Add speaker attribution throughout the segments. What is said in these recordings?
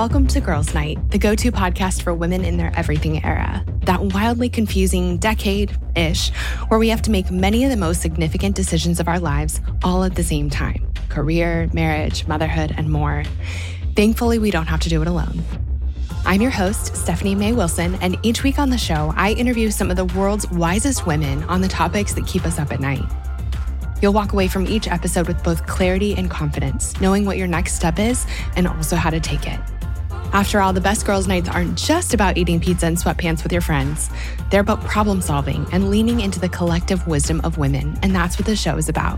Speaker 1: Welcome to Girls Night, the go-to podcast for women in their everything era. That wildly confusing decade-ish where we have to make many of the most significant decisions of our lives all at the same time. Career, marriage, motherhood, and more. Thankfully, we don't have to do it alone. I'm your host, Stephanie Mae Wilson, and each week on the show, I interview some of the world's wisest women on the topics that keep us up at night. You'll walk away from each episode with both clarity and confidence, knowing what your next step is and also how to take it. After all, the best girls' nights aren't just about eating pizza and sweatpants with your friends. They're about problem solving and leaning into the collective wisdom of women, and that's what the show is about.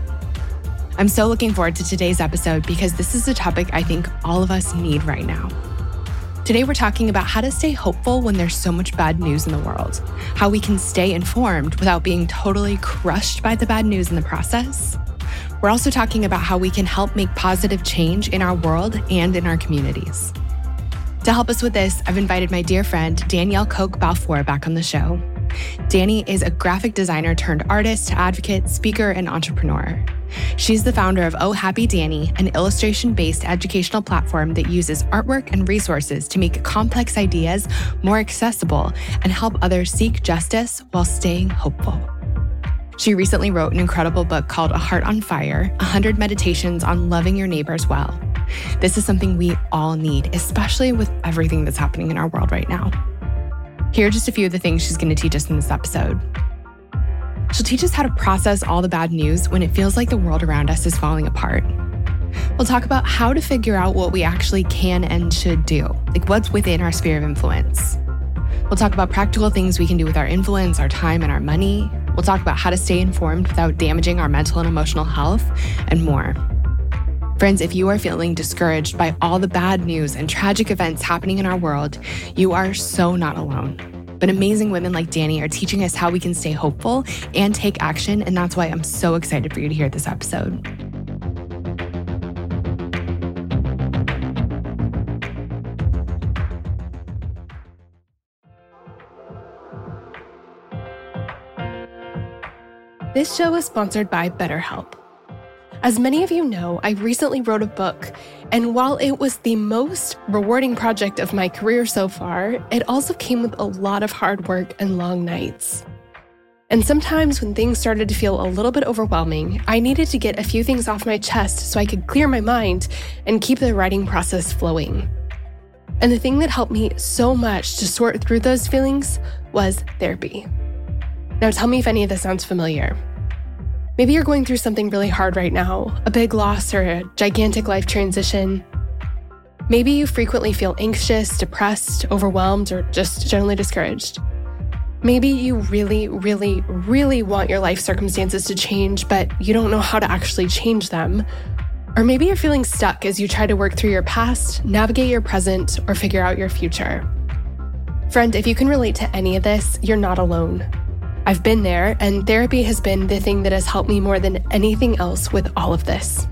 Speaker 1: I'm so looking forward to today's episode because this is a topic I think all of us need right now. Today, we're talking about how to stay hopeful when there's so much bad news in the world, how we can stay informed without being totally crushed by the bad news in the process. We're also talking about how we can help make positive change in our world and in our communities. To help us with this, I've invited my dear friend, Danielle Koch Balfour, back on the show. Dani is a graphic designer turned artist, advocate, speaker, and entrepreneur. She's the founder of Oh Happy Dani, an illustration-based educational platform that uses artwork and resources to make complex ideas more accessible and help others seek justice while staying hopeful. She recently wrote an incredible book called A Heart on Fire, 100 Meditations on Loving Your Neighbors Well. This is something we all need, especially with everything that's happening in our world right now. Here are just a few of the things she's going to teach us in this episode. She'll teach us how to process all the bad news when it feels like the world around us is falling apart. We'll talk about how to figure out what we actually can and should do, like what's within our sphere of influence. We'll talk about practical things we can do with our influence, our time, and our money. We'll talk about how to stay informed without damaging our mental and emotional health, and more. Friends, if you are feeling discouraged by all the bad news and tragic events happening in our world, you are so not alone. But amazing women like Dani are teaching us how we can stay hopeful and take action, and that's why I'm so excited for you to hear this episode. This show is sponsored by BetterHelp. As many of you know, I recently wrote a book, and while it was the most rewarding project of my career so far, it also came with a lot of hard work and long nights. And sometimes when things started to feel a little bit overwhelming, I needed to get a few things off my chest so I could clear my mind and keep the writing process flowing. And the thing that helped me so much to sort through those feelings was therapy. Now tell me if any of this sounds familiar. Maybe you're going through something really hard right now, a big loss or a gigantic life transition. Maybe you frequently feel anxious, depressed, overwhelmed, or just generally discouraged. Maybe you really, really, really want your life circumstances to change, but you don't know how to actually change them. Or maybe you're feeling stuck as you try to work through your past, navigate your present, or figure out your future. Friend, if you can relate to any of this, you're not alone. I've been there, and therapy has been the thing that has helped me more than anything else with all of this.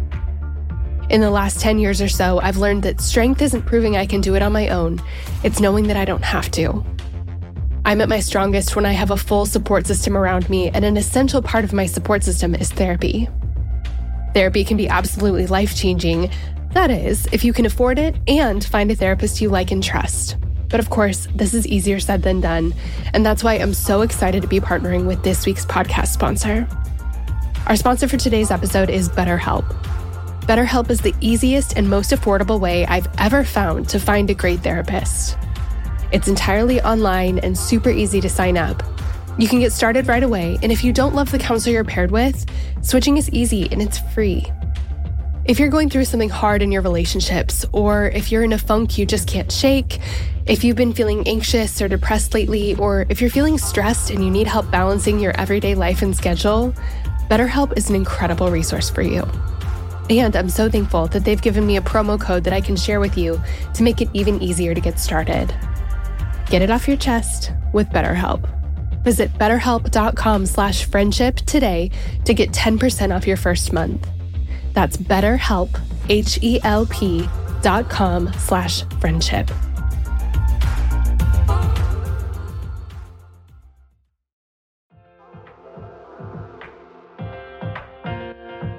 Speaker 1: In the last 10 years or so, I've learned that strength isn't proving I can do it on my own. It's knowing that I don't have to. I'm at my strongest when I have a full support system around me, and an essential part of my support system is therapy. Therapy can be absolutely life-changing. That is, if you can afford it and find a therapist you like and trust. But of course, this is easier said than done, and that's why I'm so excited to be partnering with this week's podcast sponsor. Our sponsor for today's episode is BetterHelp. BetterHelp is the easiest and most affordable way I've ever found to find a great therapist. It's entirely online and super easy to sign up. You can get started right away, and if you don't love the counselor you're paired with, switching is easy and it's free. If you're going through something hard in your relationships, or if you're in a funk you just can't shake, if you've been feeling anxious or depressed lately, or if you're feeling stressed and you need help balancing your everyday life and schedule, BetterHelp is an incredible resource for you. And I'm so thankful that they've given me a promo code that I can share with you to make it even easier to get started. Get it off your chest with BetterHelp. Visit betterhelp.com/friendship today to get 10% off your first month. That's BetterHelp, HELP.com/friendship.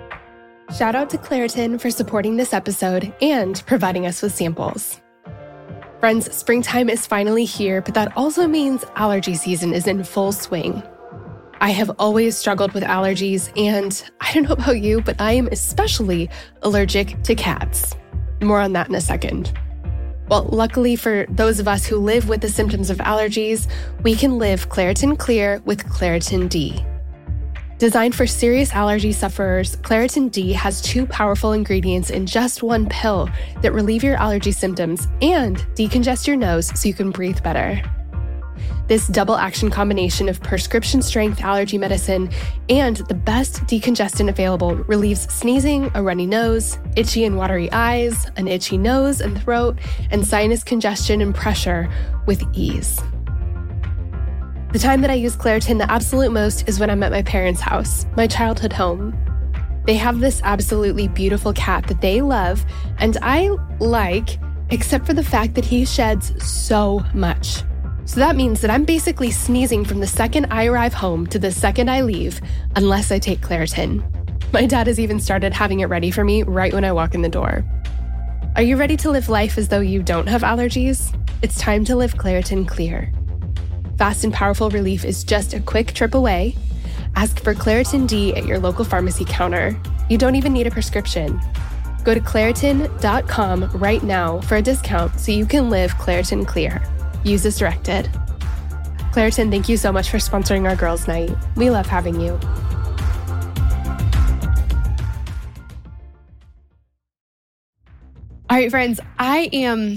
Speaker 1: Shout out to Claritin for supporting this episode and providing us with samples. Friends, springtime is finally here, but that also means allergy season is in full swing. I have always struggled with allergies, and I don't know about you, but I am especially allergic to cats. More on that in a second. Well, luckily for those of us who live with the symptoms of allergies, we can live Claritin Clear with Claritin D. Designed for serious allergy sufferers, Claritin D has 2 powerful ingredients in just one pill that relieve your allergy symptoms and decongest your nose so you can breathe better. This double action combination of prescription strength allergy medicine and the best decongestant available relieves sneezing, a runny nose, itchy and watery eyes, an itchy nose and throat, and sinus congestion and pressure with ease. The time that I use Claritin the absolute most is when I'm at my parents' house, my childhood home. They have this absolutely beautiful cat that they love, and I like, except for the fact that he sheds so much. So that means that I'm basically sneezing from the second I arrive home to the second I leave, unless I take Claritin. My dad has even started having it ready for me right when I walk in the door. Are you ready to live life as though you don't have allergies? It's time to live Claritin Clear. Fast and powerful relief is just a quick trip away. Ask for Claritin D at your local pharmacy counter. You don't even need a prescription. Go to Claritin.com right now for a discount so you can live Claritin Clear. Use as directed. Claritin, thank you so much for sponsoring our girls' night. We love having you.
Speaker 2: All right, friends, I am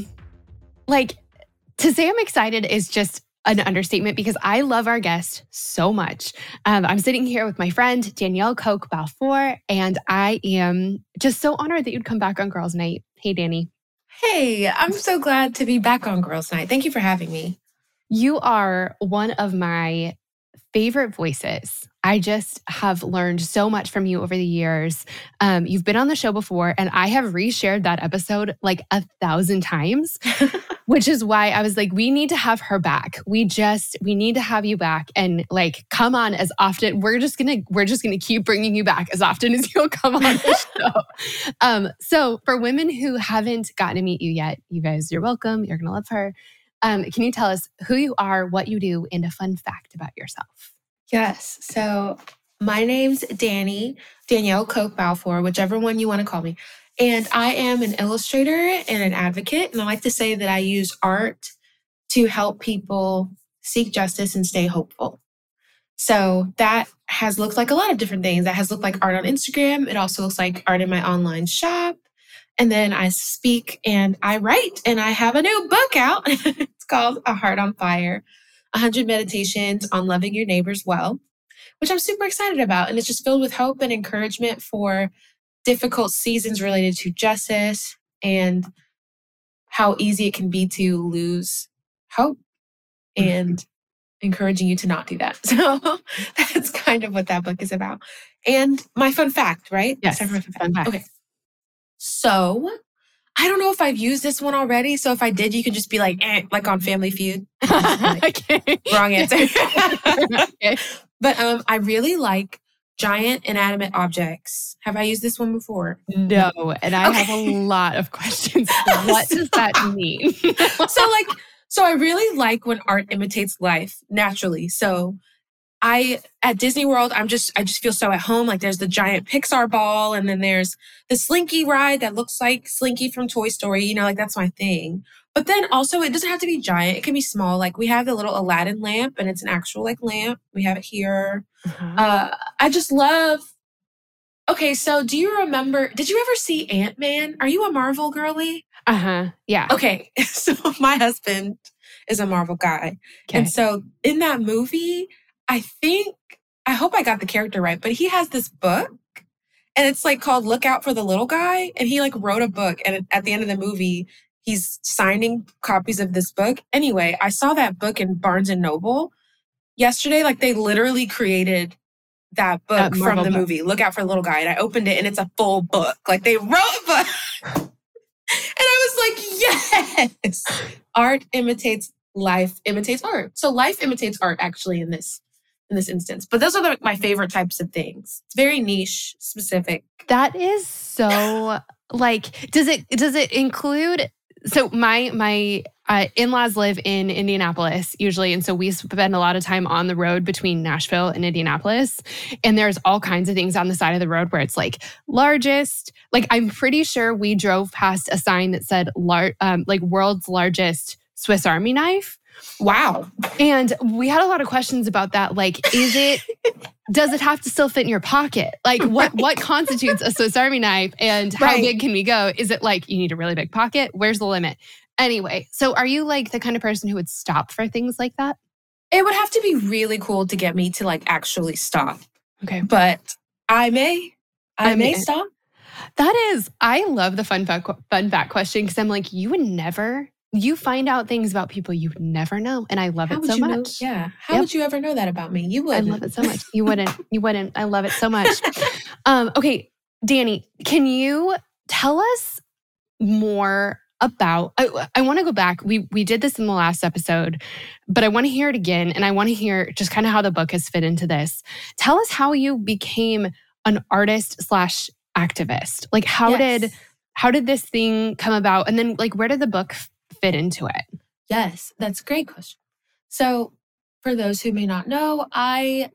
Speaker 2: to say I'm excited is just an understatement because I love our guest so much. I'm sitting here with my friend, Danielle Koch Balfour, and I am just so honored that you'd come back on Girls' Night. Hey, Danny.
Speaker 3: Hey, I'm so glad to be back on Girls' Night. Thank you for having me.
Speaker 2: You are one of my favorite voices. I just have learned so much from you over the years. You've been on the show before, and I have reshared that episode like 1,000 times, which is why I was like, we need to have her back. We need to have you back and come on as often. We're just gonna keep bringing you back as often as you'll come on the show. So for women who haven't gotten to meet you yet, you guys, you're welcome. You're gonna love her. Can you tell us who you are, what you do, and a fun fact about yourself?
Speaker 3: Yes. So my name's Danielle Koch Balfour, whichever one you want to call me. And I am an illustrator and an advocate. And I like to say that I use art to help people seek justice and stay hopeful. So that has looked like a lot of different things. That has looked like art on Instagram. It also looks like art in my online shop. And then I speak and I write, and I have a new book out. It's called A Heart on Fire, 100 Meditations on Loving Your Neighbors Well, which I'm super excited about. And it's just filled with hope and encouragement for difficult seasons related to justice and how easy it can be to lose hope, and encouraging you to not do that. So that's kind of what that book is about. And my fun fact, right?
Speaker 2: Yes,
Speaker 3: fun
Speaker 2: fact.
Speaker 3: Okay. So I don't know if I've used this one already. So if I did, you can just be like on Family Feud.
Speaker 2: Okay.
Speaker 3: Wrong answer.
Speaker 2: Okay.
Speaker 3: But I really like giant inanimate objects. Have I used this one before?
Speaker 2: No, and I have a lot of questions. What does that mean?
Speaker 3: So I really like when art imitates life naturally. So at Disney World, I just feel so at home. Like there's the giant Pixar ball, and then there's the Slinky ride that looks like Slinky from Toy Story. That's my thing. But then also it doesn't have to be giant. It can be small. Like we have the little Aladdin lamp, and it's an actual lamp. We have it here.
Speaker 2: Uh-huh.
Speaker 3: I just love. Okay, so did you ever see Ant-Man? Are you a Marvel girly?
Speaker 2: Yeah.
Speaker 3: Okay, so my husband is a Marvel guy.
Speaker 2: Okay.
Speaker 3: And so in that movie, I hope I got the character right, but he has this book, and it's called Look Out for the Little Guy. And he wrote a book, and at the end of the movie, he's signing copies of this book. Anyway, I saw that book in Barnes and Noble yesterday. They literally created that book from the movie, Look Out for the Little Guy. And I opened it, and it's a full book. They wrote a book. And I was like, yes, art imitates life, imitates art. So life imitates art actually in this instance. But those are my favorite types of things. It's very niche, specific.
Speaker 2: That is so does it include So my in-laws live in Indianapolis usually. And so we spend a lot of time on the road between Nashville and Indianapolis. And there's all kinds of things on the side of the road where it's like largest, like I'm pretty sure we drove past a sign that said like world's largest Swiss Army knife.
Speaker 3: Wow.
Speaker 2: And we had a lot of questions about that. Like, does it have to still fit in your pocket? Like what constitutes a Swiss Army knife and how big can we go? Is it like you need a really big pocket? Where's the limit? Anyway, so are you like the kind of person who would stop for things like that?
Speaker 3: It would have to be really cool to get me to like actually stop.
Speaker 2: Okay.
Speaker 3: But I may stop.
Speaker 2: I love the fun fact question because I'm like, you find out things about people you would never know. And I love it so much.
Speaker 3: Yeah. How would you ever know that about me? You wouldn't.
Speaker 2: I love it so much. You wouldn't. I love it so much. Okay, Danny, can you tell us more about, I want to go back. We did this in the last episode, but I want to hear it again. And I want to hear just kind of how the book has fit into this. Tell us how you became an artist/activist. Like how did this thing come about? And then like, where did the book fit into it?
Speaker 3: Yes, that's a great question. So for those who may not know, I've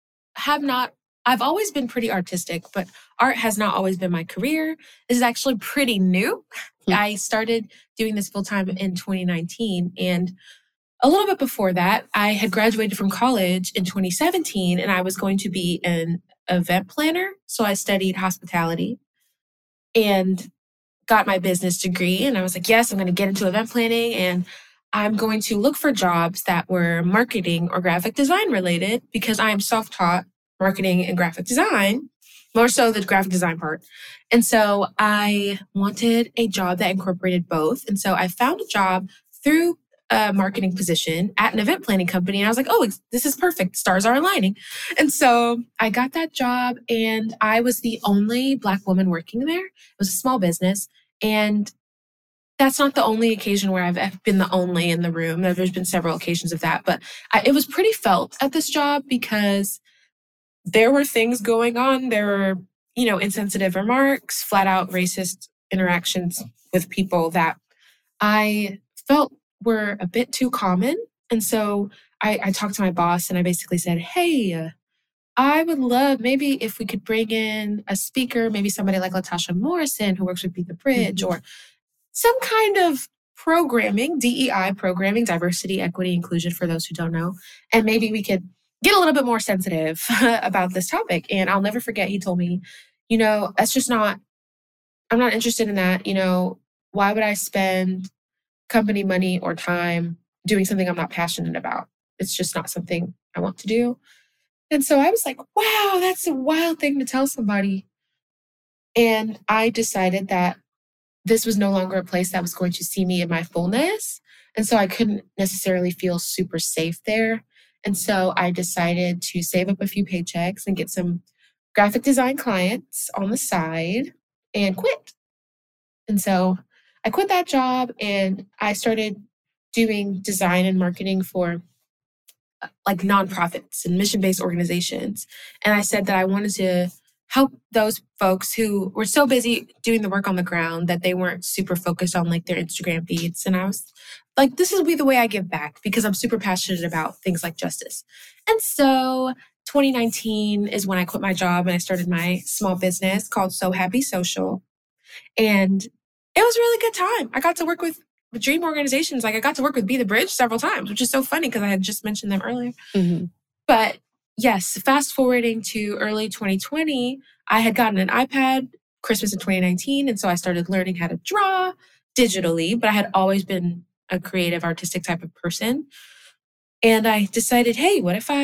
Speaker 3: always been pretty artistic, but art has not always been my career. This is actually pretty new. I started doing this full-time in 2019. And a little bit before that, I had graduated from college in 2017 and I was going to be an event planner. So I studied hospitality and got my business degree. And I was like, yes, I'm going to get into event planning and I'm going to look for jobs that were marketing or graphic design related because I am self-taught marketing and graphic design, more so the graphic design part. And so I wanted a job that incorporated both. And so I found a job through a marketing position at an event planning company. And I was like, oh, this is perfect. Stars are aligning. And so I got that job and I was the only Black woman working there. It was a small business. And that's not the only occasion where I've been the only in the room. There's been several occasions of that. But it was pretty felt at this job because there were things going on. There were, insensitive remarks, flat out racist interactions with people that I felt were a bit too common. And so I talked to my boss and I basically said, hey, I would love maybe if we could bring in a speaker, maybe somebody like Latasha Morrison who works with Be the Bridge or some kind of programming, DEI programming, diversity, equity, inclusion for those who don't know. And maybe we could get a little bit more sensitive about this topic. And I'll never forget, he told me, that's just not, I'm not interested in that. Why would I spend company money or time doing something I'm not passionate about? It's just not something I want to do. And so I was like, wow, that's a wild thing to tell somebody. And I decided that this was no longer a place that was going to see me in my fullness. And so I couldn't necessarily feel super safe there. And so I decided to save up a few paychecks and get some graphic design clients on the side and quit. And so I quit that job and I started doing design and marketing for like nonprofits and mission-based organizations. And I said that I wanted to help those folks who were so busy doing the work on the ground that they weren't super focused on like their Instagram feeds. And I was like, this will be the way I give back because I'm super passionate about things like justice. And so 2019 is when I quit my job and I started my small business called So Happy Social. And it was a really good time. I got to work with dream organizations. Like I got to work with Be the Bridge several times, which is so funny because I had just mentioned them earlier. Mm-hmm. But yes, fast forwarding to early 2020, I had gotten an iPad Christmas of 2019. And so I started learning how to draw digitally, but I had always been a creative, artistic type of person. And I decided, hey, what if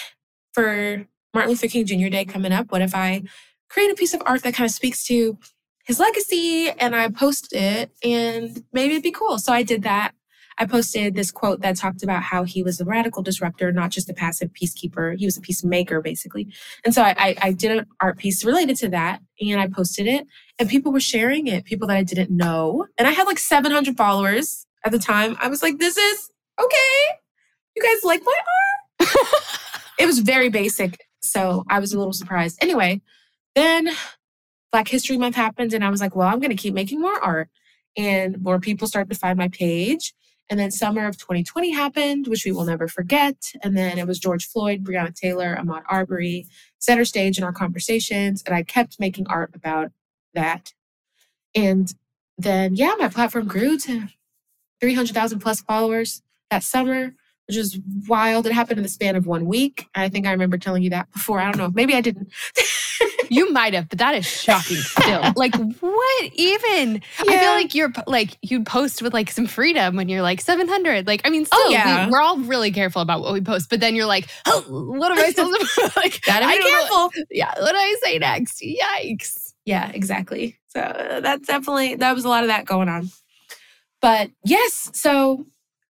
Speaker 3: for Martin Luther King Jr. Day coming up, what if I create a piece of art that kind of speaks to his legacy and I post it and maybe it'd be cool. So I did that. I posted this quote that talked about how he was a radical disruptor, not just a passive peacekeeper. He was a peacemaker, basically. And so I did an art piece related to that and I posted it and people were sharing it, people that I didn't know. And I had like 700 followers at the time. I was like, this is okay. You guys like my art? It was very basic. So I was a little surprised. Anyway, then Black History Month happened and I was like, well, I'm going to keep making more art. and more people started to find my page. And then summer of 2020 happened, which we will never forget. And then it was George Floyd, Breonna Taylor, Ahmaud Arbery, center stage in our conversations. And I kept making art about that. And then, my platform grew to 300,000 plus followers that summer, which is wild. It happened in the span of 1 week. I think I remember telling you that before. I don't know. Maybe I didn't.
Speaker 2: You might have, but that is shocking still. Like, what even? Yeah. I feel like you'd post with like some freedom when you're like 700. Like, I mean, still, we're all really careful about what we post, but then you're like, oh, what am I supposed to like?
Speaker 3: Gotta be careful.
Speaker 2: Yeah, what do I say next? Yikes.
Speaker 3: Yeah, exactly. So that was a lot of that going on. But yes, so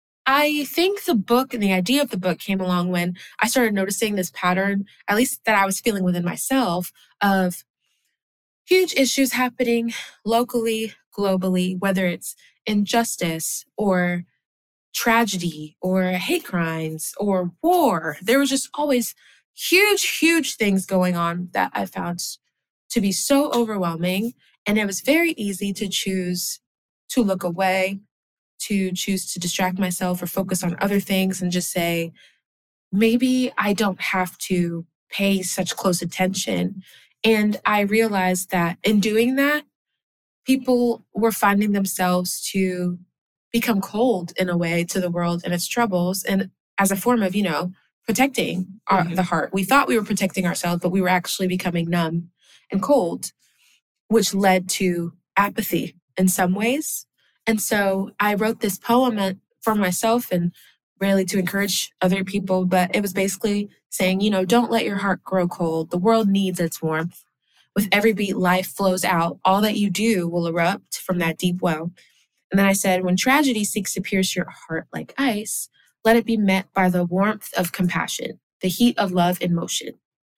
Speaker 3: I think the book and the idea of the book came along when I started noticing this pattern, at least that I was feeling within myself, of huge issues happening locally, globally, whether it's injustice or tragedy or hate crimes or war. There was just always huge, huge things going on that I found to be so overwhelming. And it was very easy to choose to look away, to choose to distract myself or focus on other things and just say, maybe I don't have to pay such close attention. And I realized that in doing that, people were finding themselves to become cold in a way to the world and its troubles, and as a form of, protecting the heart. We thought we were protecting ourselves, but we were actually becoming numb and cold, which led to apathy in some ways. And so I wrote this poem for myself and really to encourage other people, but it was basically saying, don't let your heart grow cold. The world needs its warmth. With every beat, life flows out. All that you do will erupt from that deep well. And then I said, when tragedy seeks to pierce your heart like ice, let it be met by the warmth of compassion, the heat of love in motion.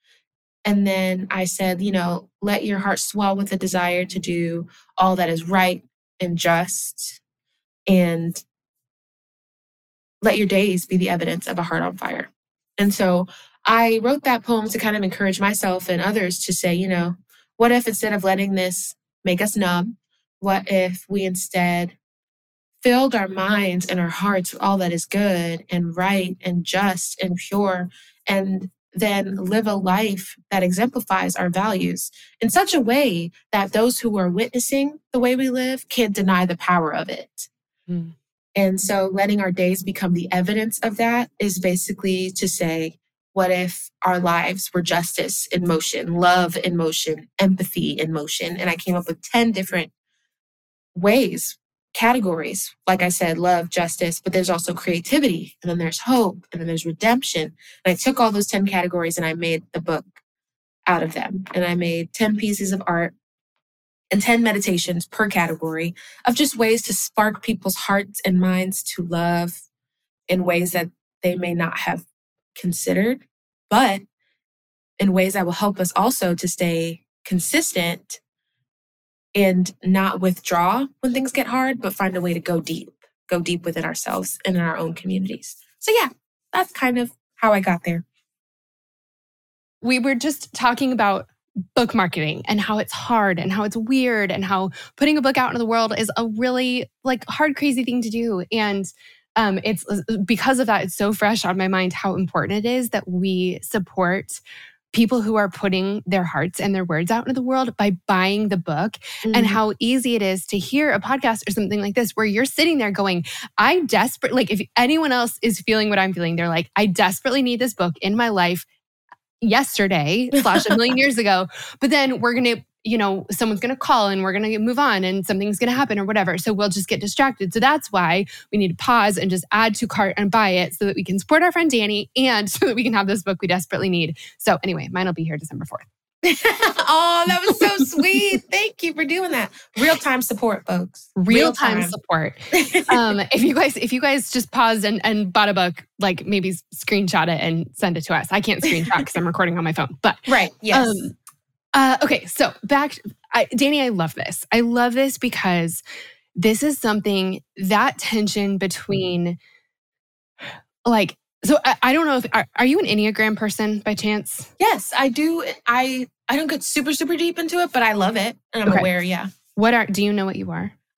Speaker 3: And then I said, let your heart swell with the desire to do all that is right and just, and let your days be the evidence of a heart on fire. And so I wrote that poem to kind of encourage myself and others to say, what if instead of letting this make us numb, what if we instead filled our minds and our hearts with all that is good and right and just and pure, and then live a life that exemplifies our values in such a way that those who are witnessing the way we live can't deny the power of it. Mm. And so letting our days become the evidence of that is basically to say, what if our lives were justice in motion, love in motion, empathy in motion? And I came up with 10 different ways, categories. Like I said, love, justice, but there's also creativity, and then there's hope, and then there's redemption. And I took all those 10 categories and I made the book out of them. And I made 10 pieces of art and 10 meditations per category of just ways to spark people's hearts and minds to love in ways that they may not have considered, but in ways that will help us also to stay consistent and not withdraw when things get hard, but find a way to go deep within ourselves and in our own communities. So yeah, that's kind of how I got there.
Speaker 2: We were just talking about book marketing and how it's hard and how it's weird and how putting a book out into the world is a really hard, crazy thing to do. And it's because of that, it's so fresh on my mind how important it is that we support people who are putting their hearts and their words out into the world by buying the book, and how easy it is to hear a podcast or something like this where you're sitting there going, if anyone else is feeling what I'm feeling, they're like, I desperately need this book in my life yesterday / a million years ago, but then we're going to, someone's going to call and we're going to move on and something's going to happen or whatever. So we'll just get distracted. So that's why we need to pause and just add to cart and buy it so that we can support our friend Danny and so that we can have this book we desperately need. So anyway, mine will be here December 4th.
Speaker 3: Oh, that was so sweet. Thank you for doing that. Real-time support, folks.
Speaker 2: Real-time support. If you guys just paused and bought a book, maybe screenshot it and send it to us. I can't screenshot because I'm recording on my phone. But
Speaker 3: right, yes.
Speaker 2: Okay, so Danny, I love this. I love this because this is something, that tension between so I don't know if, are you an Enneagram person by chance?
Speaker 3: Yes, I do. I don't get super, super deep into it, but I love it. And I'm aware, yeah.
Speaker 2: Do you know what you are?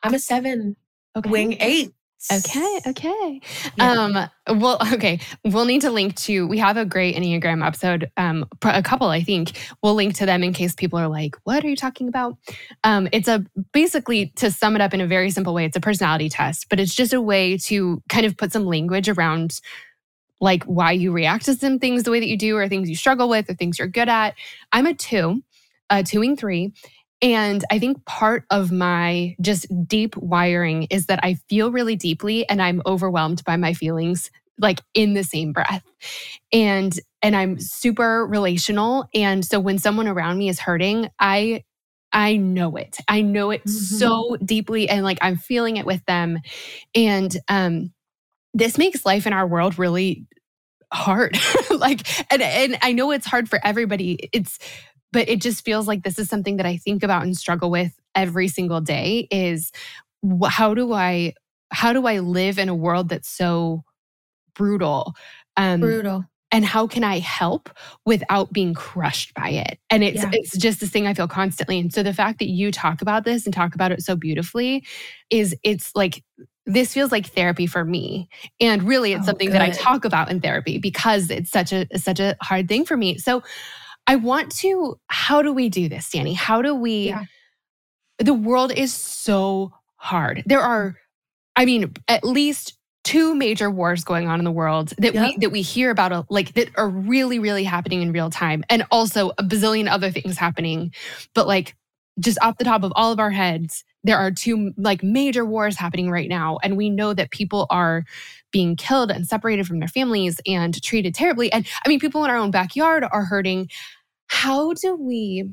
Speaker 3: I'm a 7,
Speaker 2: Okay.
Speaker 3: wing 8.
Speaker 2: Okay.
Speaker 3: Yeah.
Speaker 2: Well, okay. We'll need to link to, we have a great Enneagram episode, a couple, I think. We'll link to them in case people are like, what are you talking about? It's basically, to sum it up in a very simple way, it's a personality test, but it's just a way to kind of put some language around like why you react to some things the way that you do, or things you struggle with, or things you're good at. I'm a 2, wing 3. And I think part of my just deep wiring is that I feel really deeply and I'm overwhelmed by my feelings like in the same breath. And I'm super relational. And so when someone around me is hurting, I know it. I know it so deeply, and like I'm feeling it with them. And this makes life in our world really hard. Like, and I know it's hard for everybody. But it just feels like this is something that I think about and struggle with every single day is how do I live in a world that's so brutal?
Speaker 3: Brutal.
Speaker 2: And how can I help without being crushed by it? And it's just this thing I feel constantly. And so the fact that you talk about this and talk about it so beautifully it's like, this feels like therapy for me. And really it's something that I talk about in therapy because it's such a hard thing for me. So how do we do this, Danny? How do we, the world is so hard. There are, at least 2 major wars going on in the world that we hear about, like that are really, really happening in real time. And also a bazillion other things happening. But like just off the top of all of our heads, there are 2 like major wars happening right now. And we know that people are being killed and separated from their families and treated terribly. And people in our own backyard are hurting. How do we,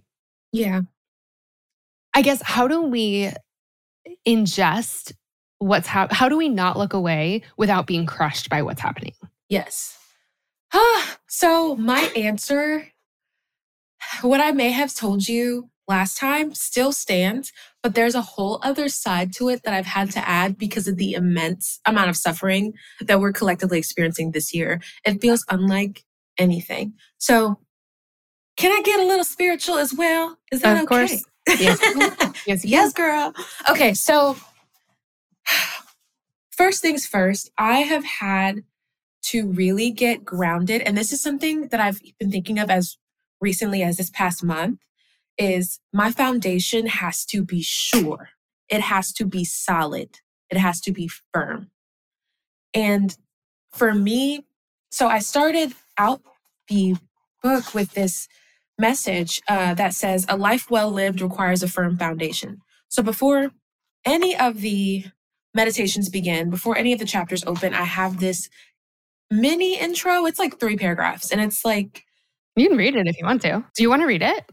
Speaker 2: how do we ingest what's happening? How do we not look away without being crushed by what's happening?
Speaker 3: Yes. So my answer, what I may have told you last time still stands, but there's a whole other side to it that I've had to add because of the immense amount of suffering that we're collectively experiencing this year. It feels unlike anything. So can I get a little spiritual as well? Is that
Speaker 2: of
Speaker 3: okay?
Speaker 2: Course. Yes.
Speaker 3: Yes, girl. Okay, so first things first, I have had to really get grounded. And this is something that I've been thinking of as recently as this past month, is my foundation has to be sure. It has to be solid. It has to be firm. And for me, so I started out the book with this message that says, a life well lived requires a firm foundation. So before any of the meditations begin, before any of the chapters open, I have this mini intro. It's like 3 paragraphs. And it's like,
Speaker 2: you can read it if you want to. Do you want to read it?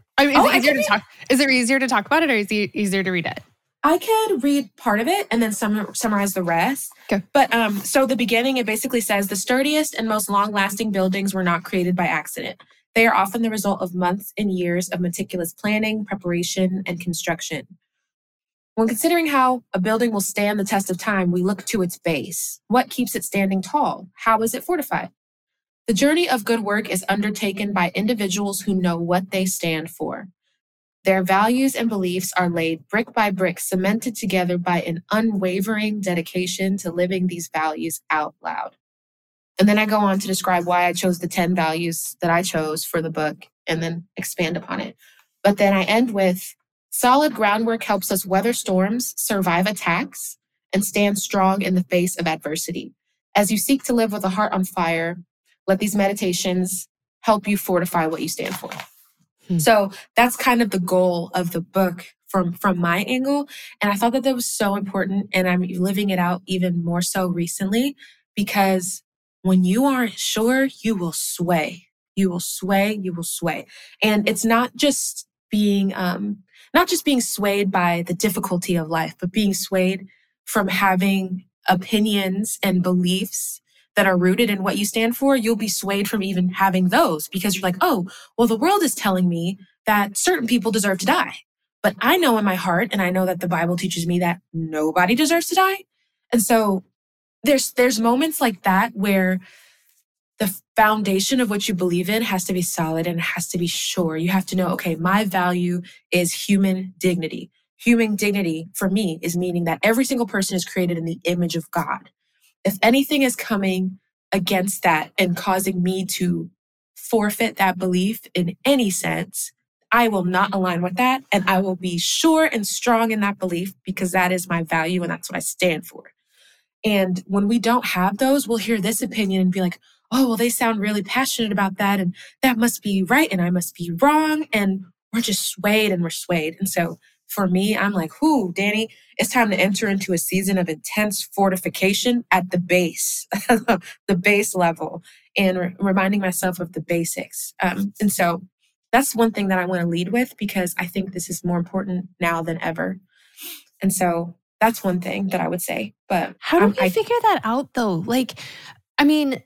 Speaker 2: Is it easier to talk about it, or is it easier to read it?
Speaker 3: I could read part of it and then summarize the rest.
Speaker 2: Okay.
Speaker 3: But so the beginning, it basically says, the sturdiest and most long-lasting buildings were not created by accident. They are often the result of months and years of meticulous planning, preparation, and construction. When considering how a building will stand the test of time, we look to its base. What keeps it standing tall? How is it fortified? The journey of good work is undertaken by individuals who know what they stand for. Their values and beliefs are laid brick by brick, cemented together by an unwavering dedication to living these values out loud. And then I go on to describe why I chose the 10 values that I chose for the book and then expand upon it. But then I end with, solid groundwork helps us weather storms, survive attacks, and stand strong in the face of adversity. As you seek to live with a heart on fire, let these meditations help you fortify what you stand for. So that's kind of the goal of the book from my angle. And I thought that was so important. And I'm living it out even more so recently, because when you aren't sure, you will sway. You will sway. You will sway. And it's not just being swayed by the difficulty of life, but being swayed from having opinions and beliefs that are rooted in what you stand for. You'll be swayed from even having those, because you're like, oh, well, the world is telling me that certain people deserve to die. But I know in my heart, and I know that the Bible teaches me that nobody deserves to die. And so there's moments like that where the foundation of what you believe in has to be solid and it has to be sure. You have to know, okay, my value is human dignity, human dignity for me is meaning that every single person is created in the image of God. If anything is coming against that and causing me to forfeit that belief in any sense, I will not align with that. And I will be sure and strong in that belief because that is my value and that's what I stand for. And when we don't have those, we'll hear this opinion and be like, oh, well, they sound really passionate about that. And that must be right. And I must be wrong. And we're just swayed and we're swayed. And so for me, I'm like, whoo, Danny, it's time to enter into a season of intense fortification at the base, the base level, and reminding myself of the basics. And so that's one thing that I want to lead with because I think this is more important now than ever. And so that's one thing that I would say. But
Speaker 2: how do we figure that out though? Like, I mean,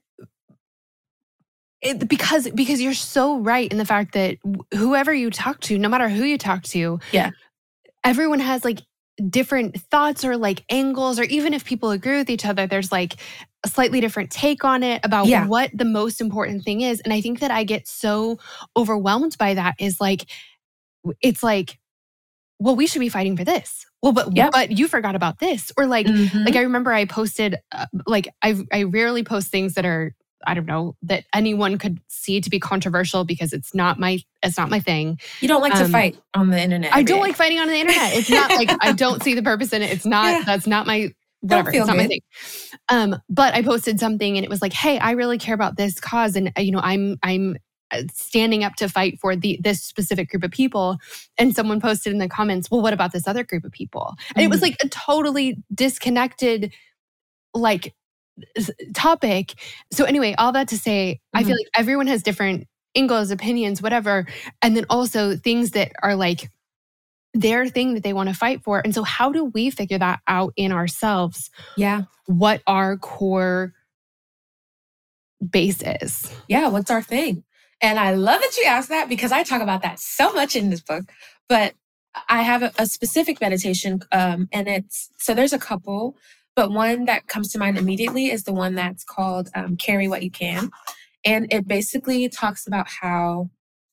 Speaker 2: because you're so right in the fact that whoever you talk to, no matter who you talk to,
Speaker 3: yeah,
Speaker 2: everyone has like different thoughts or like angles, or even if people agree with each other, there's like a slightly different take on it about what the most important thing is. And I think that I get so overwhelmed by that is like, it's like, well, we should be fighting for this. Well, but you forgot about this. Or like, like I remember I posted, like I rarely post things that are, I don't know, that anyone could see to be controversial because it's not my thing.
Speaker 3: You don't like to fight on the internet.
Speaker 2: I don't like fighting on the internet. It's not like I don't see the purpose in it. It's not, that's not my, whatever. It's not my thing. But I posted something and it was like, hey, I really care about this cause. And I'm standing up to fight for this specific group of people. And someone posted in the comments, well, what about this other group of people? And it was like a totally disconnected, like, topic. So anyway, all that to say, I feel like everyone has different angles, opinions, whatever. And then also things that are like their thing that they want to fight for. And so how do we figure that out in ourselves?
Speaker 3: Yeah.
Speaker 2: What our core base is. Yeah.
Speaker 3: What's our thing? And I love that you asked that because I talk about that so much in this book. But I have a specific meditation and so there's a couple. But one that comes to mind immediately is the one that's called Carry What You Can. And it basically talks about how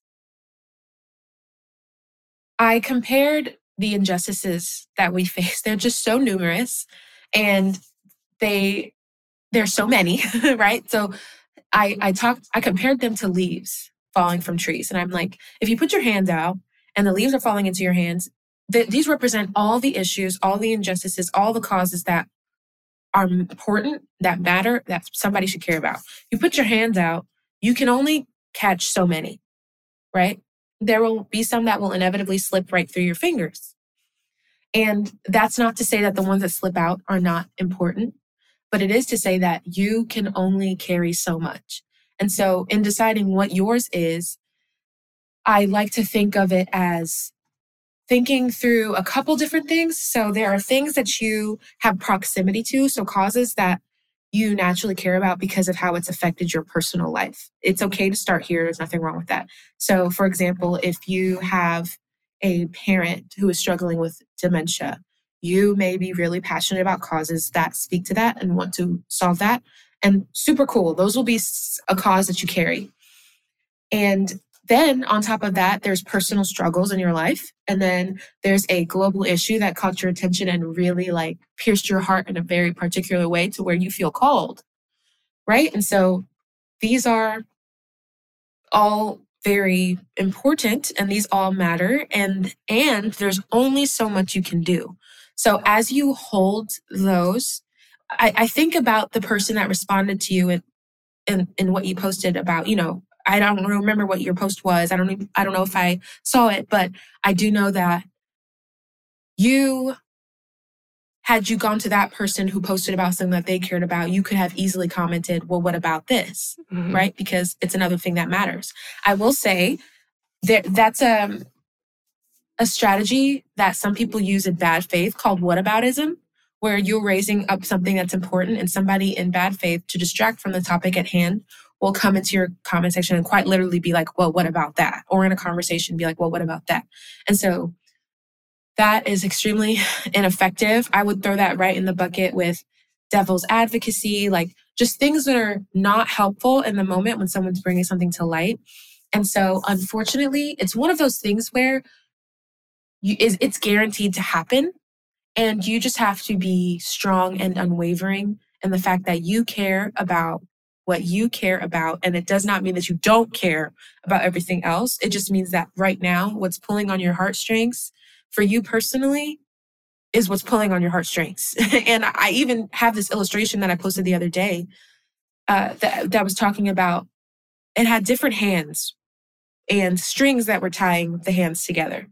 Speaker 3: I compared the injustices that we face. They're just so numerous and there's so many, right? So I compared them to leaves falling from trees. And I'm like, if you put your hands out and the leaves are falling into your hands, these represent all the issues, all the injustices, all the causes that are important, that matter, that somebody should care about. You put your hands out, you can only catch so many, right? There will be some that will inevitably slip right through your fingers. And that's not to say that the ones that slip out are not important, but it is to say that you can only carry so much. And so in deciding what yours is, I like to think of it as thinking through a couple different things. So there are things that you have proximity to, so causes that you naturally care about because of how it's affected your personal life. It's okay to start here. There's nothing wrong with that. So for example, if you have a parent who is struggling with dementia, you may be really passionate about causes that speak to that and want to solve that. And super cool. Those will be a cause that you carry. And then on top of that, there's personal struggles in your life. And then there's a global issue that caught your attention and really like pierced your heart in a very particular way to where you feel called, right? And so these are all very important and these all matter. And there's only so much you can do. So as you hold those, I think about the person that responded to you in what you posted about, I don't remember what your post was. I don't know if I saw it, but I do know that had you gone to that person who posted about something that they cared about, you could have easily commented, well, what about this? Right? Because it's another thing that matters. I will say that's a strategy that some people use in bad faith called whataboutism, where you're raising up something that's important and somebody in bad faith to distract from the topic at hand will come into your comment section and quite literally be like, well, what about that? Or in a conversation, be like, well, what about that? And so that is extremely ineffective. I would throw that right in the bucket with devil's advocacy, like just things that are not helpful in the moment when someone's bringing something to light. And so unfortunately, it's one of those things where it's guaranteed to happen. And you just have to be strong and unwavering in the fact that you care about what you care about. And it does not mean that you don't care about everything else. It just means that right now, what's pulling on your heartstrings for you personally is what's pulling on your heartstrings. And I even have this illustration that I posted the other day that was talking about, it had different hands and strings that were tying the hands together.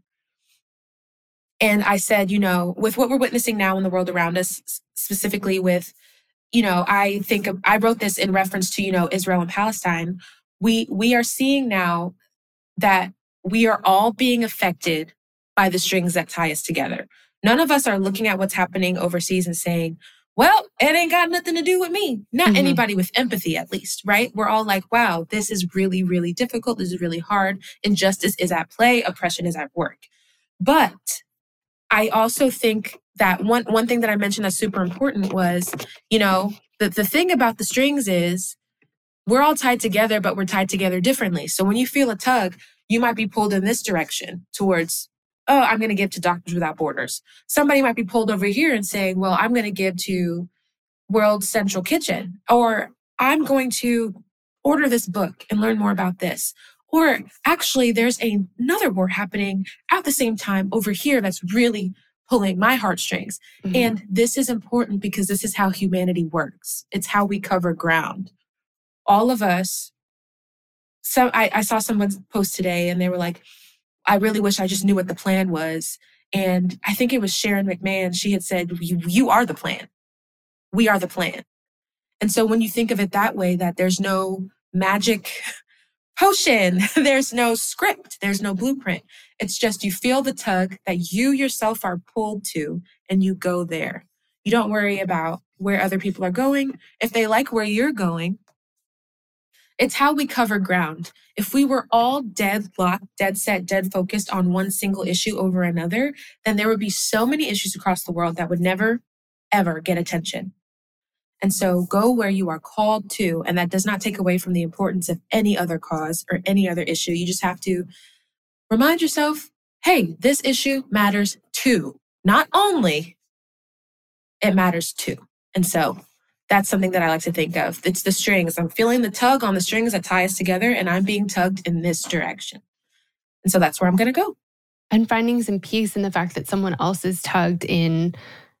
Speaker 3: And I said, with what we're witnessing now in the world around us, specifically with, I wrote this in reference to, Israel and Palestine. We are seeing now that we are all being affected by the strings that tie us together. None of us are looking at what's happening overseas and saying, well, it ain't got nothing to do with me. Not anybody with empathy, at least, right? We're all like, wow, this is really, really difficult. This is really hard. Injustice is at play. Oppression is at work. But I also think that one thing that I mentioned that's super important was, the thing about the strings is we're all tied together, but we're tied together differently. So when you feel a tug, you might be pulled in this direction towards, oh, I'm going to give to Doctors Without Borders. Somebody might be pulled over here and saying, well, I'm going to give to World Central Kitchen, or I'm going to order this book and learn more about this. Or actually, there's another war happening at the same time over here that's really pulling my heartstrings. And this is important because this is how humanity works. It's how we cover ground. All of us, I saw someone post today and they were like, I really wish I just knew what the plan was. And I think it was Sharon McMahon. She had said, you are the plan. We are the plan. And so when you think of it that way, that there's no magic potion, there's no script, there's no blueprint. It's just you feel the tug that you yourself are pulled to and you go there. You don't worry about where other people are going. If they like where you're going, it's how we cover ground. If we were all deadlocked, dead set, dead focused on one single issue over another, then there would be so many issues across the world that would never, ever get attention. And so go where you are called to. And that does not take away from the importance of any other cause or any other issue. You just have to remind yourself, hey, this issue matters too. Not only, it matters too. And so that's something that I like to think of. It's the strings. I'm feeling the tug on the strings that tie us together, and I'm being tugged in this direction. And so that's where I'm going to go.
Speaker 2: And finding some peace in the fact that someone else is tugged in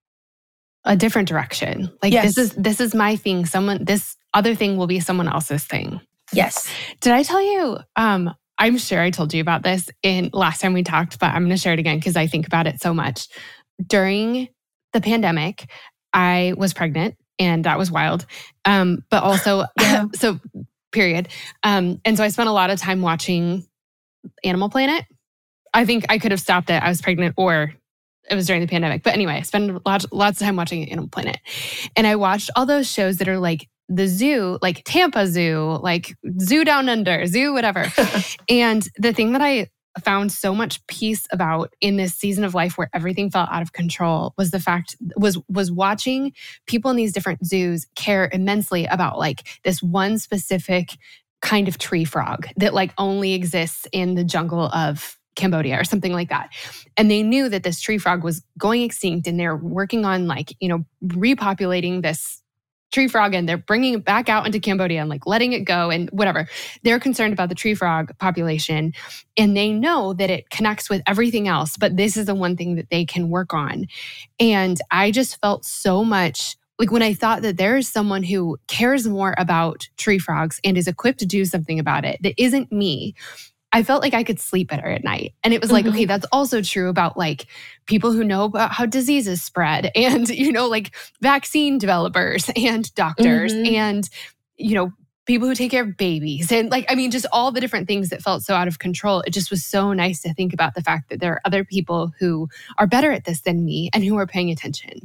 Speaker 2: a different direction. Like, yes, this is my thing. This other thing will be someone else's thing.
Speaker 3: Yes.
Speaker 2: Did I tell you, I'm sure I told you about this in last time we talked, but I'm going to share it again because I think about it so much. During the pandemic, I was pregnant and that was wild. But also, so period. And so I spent a lot of time watching Animal Planet. I think I could have stopped it. I was pregnant or it was during the pandemic. But anyway, I spent lots of time watching Animal Planet. And I watched all those shows that are like the zoo, like Tampa Zoo, like Zoo Down Under, Zoo, whatever. And the thing that I found so much peace about in this season of life where everything felt out of control was the fact was watching people in these different zoos care immensely about like this one specific kind of tree frog that like only exists in the jungle of Cambodia or something like that. And they knew that this tree frog was going extinct and they're working on like, repopulating this tree frog and they're bringing it back out into Cambodia and like letting it go and whatever. They're concerned about the tree frog population and they know that it connects with everything else, but this is the one thing that they can work on. And I just felt so much like when I thought that there is someone who cares more about tree frogs and is equipped to do something about it that isn't me, I felt like I could sleep better at night. And it was like, okay, that's also true about like people who know about how diseases spread and, like vaccine developers and doctors and, people who take care of babies and like, I mean, just all the different things that felt so out of control. It just was so nice to think about the fact that there are other people who are better at this than me and who are paying attention.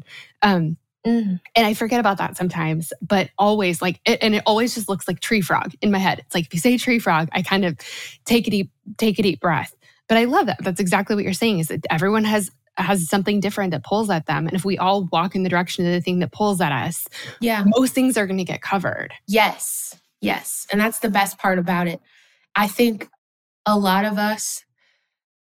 Speaker 2: And I forget about that sometimes, but always like, it always just looks like tree frog in my head. It's like, if you say tree frog, I kind of take a deep breath. But I love that. That's exactly what you're saying is that everyone has something different that pulls at them. And if we all walk in the direction of the thing that pulls at us, most things are going to get covered.
Speaker 3: Yes. And that's the best part about it. I think a lot of us,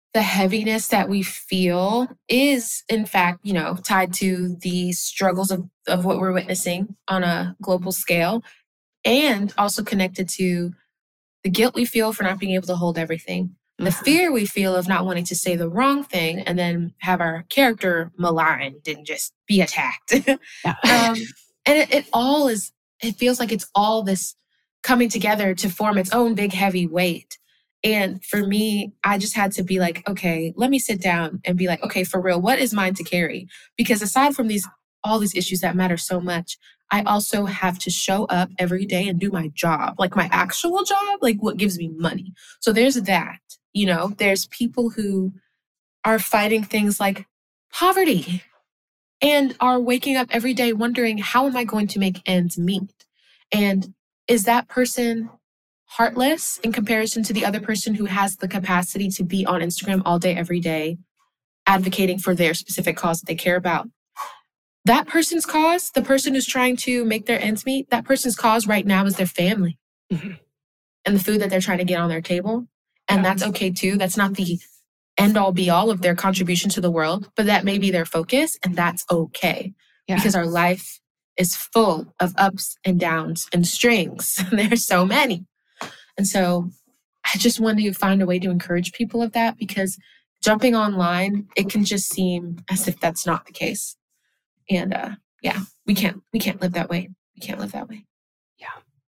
Speaker 3: the heaviness that we feel is, in fact, tied to the struggles of what we're witnessing on a global scale, and also connected to the guilt we feel for not being able to hold everything, the fear we feel of not wanting to say the wrong thing and then have our character maligned and just be attacked. And it feels like it's all this coming together to form its own big, heavy weight. And for me, I just had to be like, okay, let me sit down and be like, okay, for real, what is mine to carry? Because aside from all these issues that matter so much, I also have to show up every day and do my job, like my actual job, like what gives me money. So there's that, there's people who are fighting things like poverty and are waking up every day wondering, how am I going to make ends meet? And is that person heartless in comparison to the other person who has the capacity to be on Instagram all day, every day, advocating for their specific cause that they care about? That person's cause, the person who's trying to make their ends meet, that person's cause right now is their family and the food that they're trying to get on their table. And that's okay too. That's not the end all be all of their contribution to the world, but that may be their focus, and that's okay. Because our life is full of ups and downs and strings. There's so many. And so I just want to find a way to encourage people of that, because jumping online, it can just seem as if that's not the case. And we can't live that way. We can't live that way.